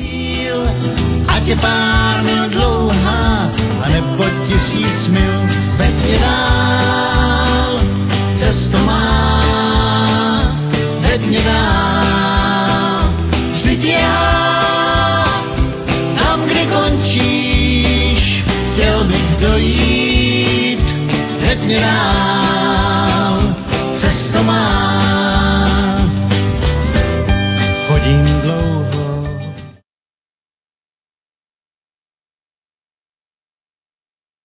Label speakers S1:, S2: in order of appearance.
S1: cíl, ať je pár mil dlouhá, anebo 1000 mil, veď mě dál, cesto má, veď mě dál, vždyť já, tam, kde končíš, chtěl bych dojít, veď mě dál, cesto má.